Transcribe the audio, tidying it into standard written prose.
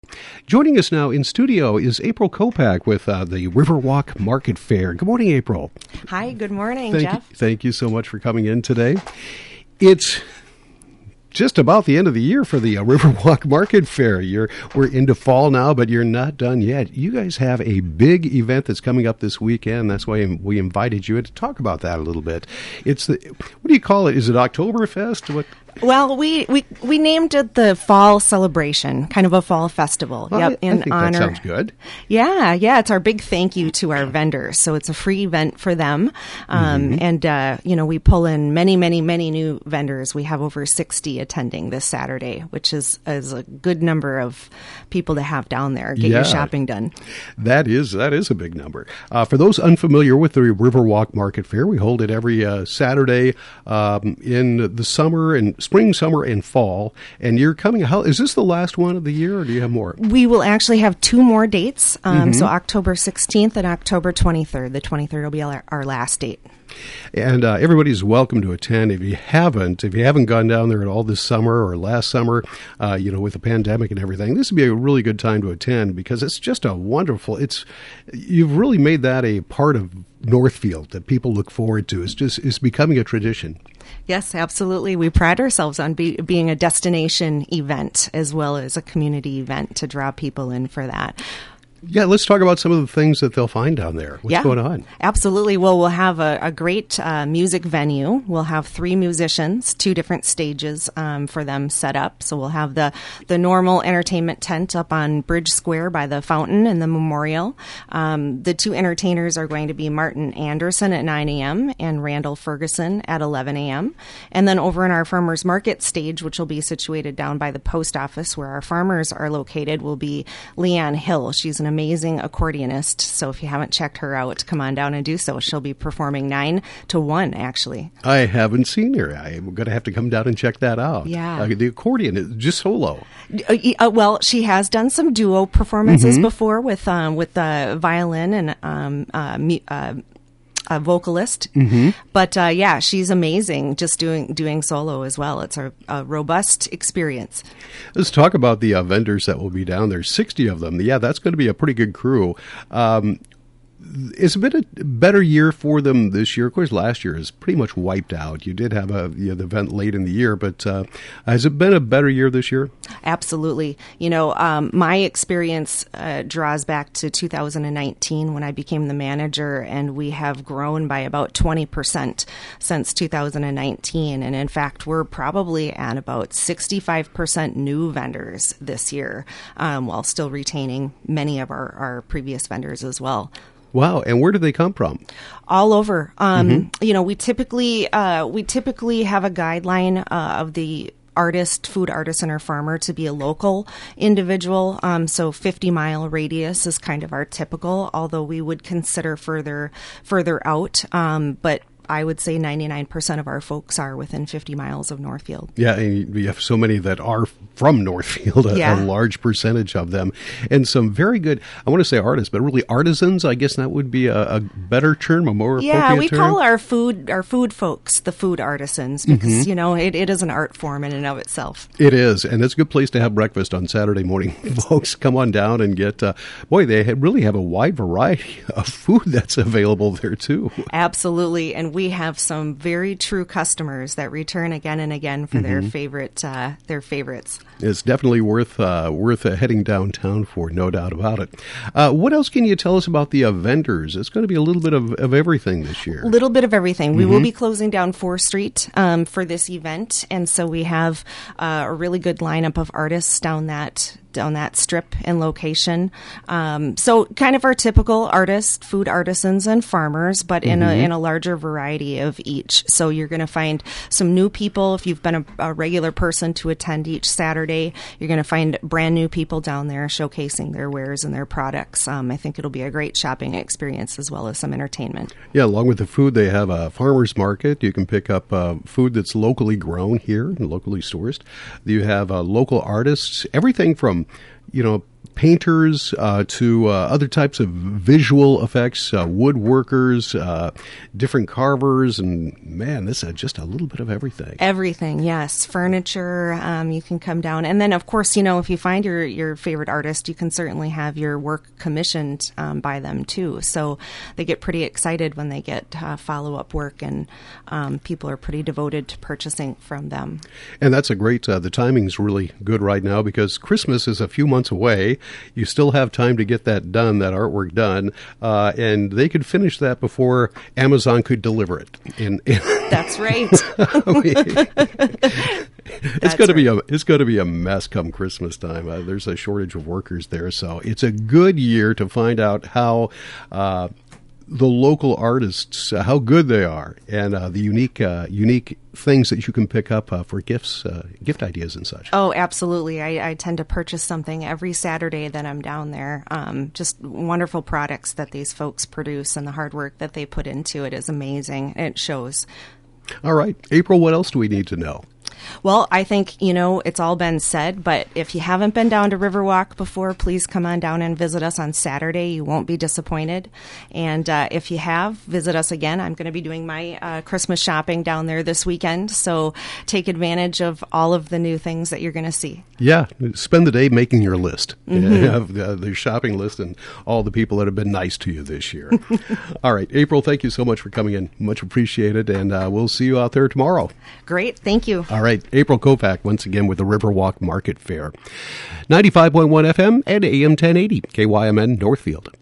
Joining us now in studio is April Kopak with the Riverwalk Market Fair. Good morning, April. Hi, good morning, Jeff. Thank you so much for coming in today. It's just about the end of the year for the Riverwalk Market Fair. We're into fall now, but you're not done yet. You guys have a big event that's coming up this weekend. That's why we invited you in to talk about that a little bit. It's what do you call it? Is it Oktoberfest? What? Well, we named it the Fall Celebration, kind of a fall festival. Well, yep, I think that sounds good. Yeah, it's our big thank you to our vendors. So it's a free event for them, and we pull in many new vendors. We have over 60 attending this Saturday, which is a good number of people to have down there. Get your shopping done. That is a big number. For those unfamiliar with the Riverwalk Market Fair, we hold it every Saturday in the summer and spring, summer, and fall. And you're coming. Is this the last one of the year, or do you have more? We will actually have two more dates. So October 16th and October 23rd. The 23rd will be our last date. And everybody's welcome to attend. If you haven't gone down there at all this summer or last summer, with the pandemic and everything, this would be a really good time to attend because it's just a wonderful. You've really made that a part of Northfield that people look forward to. It's becoming a tradition. Yes, absolutely. We pride ourselves on being a destination event as well as a community event to draw people in for that. Yeah, let's talk about some of the things that they'll find down there. What's going on? Absolutely. Well, we'll have a great music venue. We'll have 3 musicians, 2 different stages for them set up. So we'll have the normal entertainment tent up on Bridge Square by the fountain and the memorial. The 2 entertainers are going to be Martin Anderson at 9 a.m. and Randall Ferguson at 11 a.m. And then over in our farmers market stage, which will be situated down by the post office where our farmers are located, will be Leanne Hill. She's an amazing accordionist, so if you haven't checked her out, come on down and do so. She'll be performing 9 to 1, actually. I haven't seen her. I'm going to have to come down and check that out. Yeah. The accordion is just solo. Well, she has done some duo performances before with the violin and a vocalist, but she's amazing just doing solo as well. It's a robust experience. Let's talk about the vendors that will be down there. 60 of them. Yeah, that's going to be a pretty good crew. It's been a better year for them this year. Of course, last year is pretty much wiped out. You did have the event late in the year, but has it been a better year this year? Absolutely. My experience draws back to 2019 when I became the manager, and we have grown by about 20% since 2019. And in fact, we're probably at about 65% new vendors this year, while still retaining many of our previous vendors as well. Wow. And where do they come from? All over. We typically have a guideline of the artist, food artisan, or farmer to be a local individual. So 50-mile radius is kind of our typical, although we would consider further out. But I would say 99% of our folks are within 50 miles of Northfield. Yeah, and we have so many that are from Northfield, a large percentage of them. And some very good, I want to say artists, but really artisans, I guess that would be a better term, a more appropriate term. Yeah, we call our food folks the food artisans because, it is an art form in and of itself. It is, and it's a good place to have breakfast on Saturday morning. Folks, come on down and get, they really have a wide variety of food that's available there too. Absolutely, and we have some very true customers that return again and again for their favorites. It's definitely worth heading downtown for, no doubt about it. What else can you tell us about the vendors? It's going to be a little bit of everything this year. A little bit of everything. We will be closing down 4th Street for this event, and so we have a really good lineup of artists down that strip and location. So kind of our typical artists, food artisans, and farmers, but in a larger variety of each. So you're going to find some new people. If you've been a regular person to attend each Saturday, you're going to find brand new people down there showcasing their wares and their products. I think it'll be a great shopping experience as well as some entertainment. Yeah, along with the food, they have a farmer's market. You can pick up food that's locally grown here and locally sourced. You have local artists, everything from painters to other types of visual effects, woodworkers, different carvers, and man, this is just a little bit of everything. Everything, yes. Furniture, you can come down. And then, of course, if you find your favorite artist, you can certainly have your work commissioned by them, too. So they get pretty excited when they get follow-up work, and people are pretty devoted to purchasing from them. And that's a great, the timing's really good right now because Christmas is a few months away. You still have time to get that done, that artwork done, and they could finish that before Amazon could deliver it. That's right. It's going to be a mess come Christmas time. There's a shortage of workers there, so it's a good year to find out how the local artists, how good they are, and the unique things that you can pick up for gifts, gift ideas and such. Oh, absolutely. I tend to purchase something every Saturday that I'm down there. Just wonderful products that these folks produce, and the hard work that they put into it is amazing. It shows. All right. April, what else do we need to know? Well, I think, it's all been said, but if you haven't been down to Riverwalk before, please come on down and visit us on Saturday. You won't be disappointed. And if you have, visit us again. I'm going to be doing my Christmas shopping down there this weekend, so take advantage of all of the new things that you're going to see. Yeah, spend the day making your list. Mm-hmm. Have the shopping list and all the people that have been nice to you this year. All right, April, thank you so much for coming in. Much appreciated, and we'll see you out there tomorrow. Great, thank you. All right, April Kopak once again with the Riverwalk Market Fair. 95.1 FM and AM 1080, KYMN Northfield.